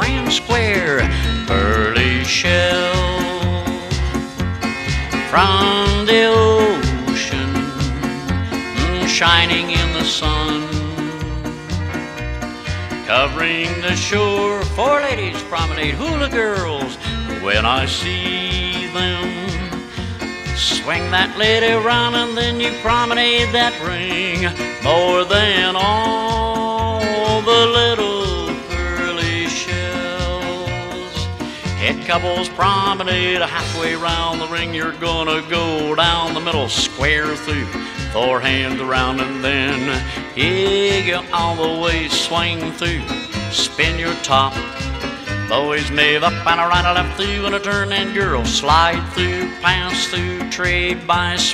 grand square, pearly shell from the ocean, shining in the sun, covering the shore. Four ladies promenade, hula girls. When I see them, swing that lady round, and then you promenade that ring. More than all the little pearly shells, head couples promenade halfway round the ring. You're gonna go down the middle, square through, four hands around, and then you go all the way, swing through, spin your top. Boys move up and a right, a left through, and a turn, and girls slide through, pass through, trade by